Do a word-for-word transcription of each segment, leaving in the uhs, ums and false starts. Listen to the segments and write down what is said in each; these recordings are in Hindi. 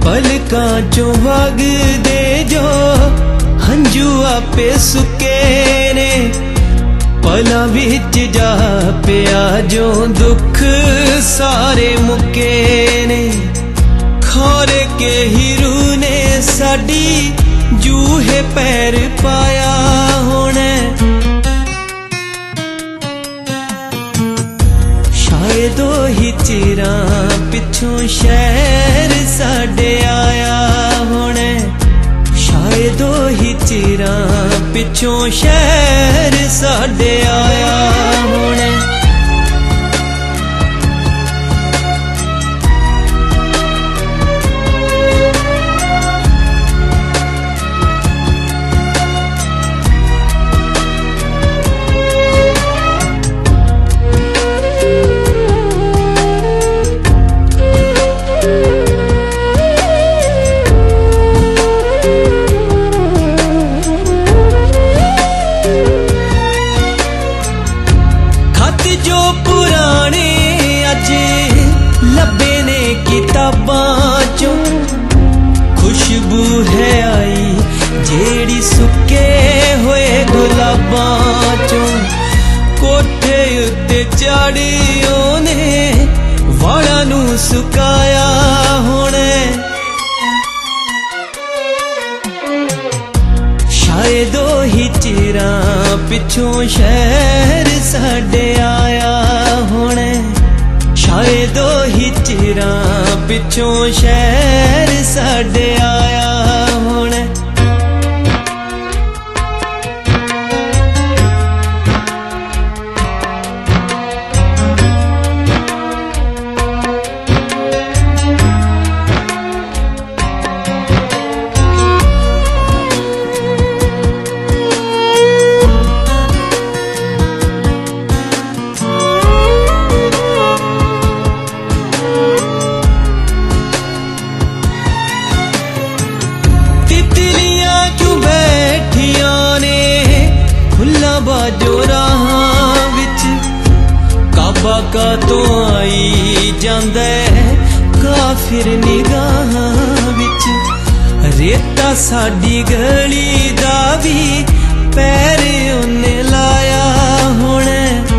पलकां चों वगदे जो हंजू आपे सुके ने, पलां विच जा पिया जो दुख सारे मुके ने। खौरे के हीरू ने साडी जूहे पैर पाया होने, शायद ही चिरां पिछों शहर साडे आया होने, शायद ही चिरां पिछों शहर साडे आया होने। जो पुराने अज लबे ने किताबां चों, खुशबू है आई जेड़ी सुके होए गुलाबां चों। कोठे उत्ते चढ़ियो ने वाला नू सुकाया होने, शायद ही चिरां पिछों शहर साडे आया होने, शायद ही चिरां पिछों शहर साडे आया होने। बाजो राहां विच काबा का तो आई जांदा काफिर निगाहां विच, रेता साडी गली दा भी पैर उन्ने लाया होने,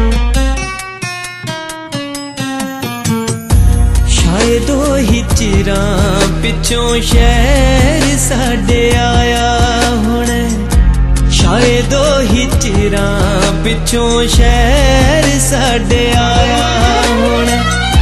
शायद ही चिरां पिछों शहर साडे आया होने, शायद ही चिरां पिछों शहर साडे आया होने।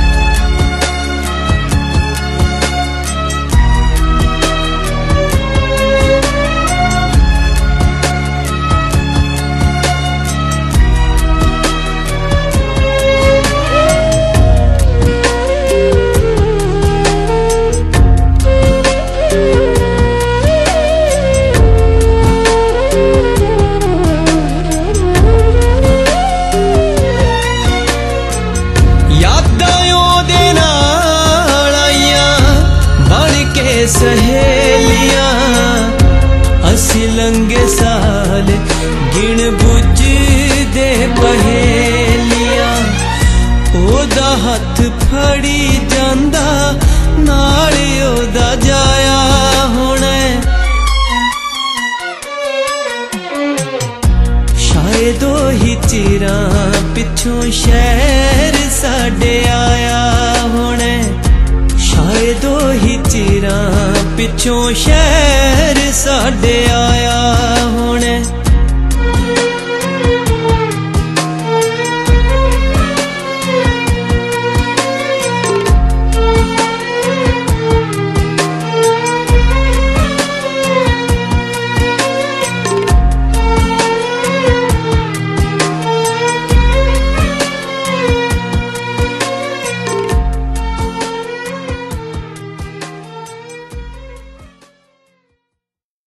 सहेलियां असी लंगे साल गिण बुझ दे पहेलियां, ओदा हथ फड़ी जांदा नाल ओदा जाया होना, शायद ही चिरां पिछों शहर साडे आया होना, शायद ही चिरां पिछों शहर साडे आया होने।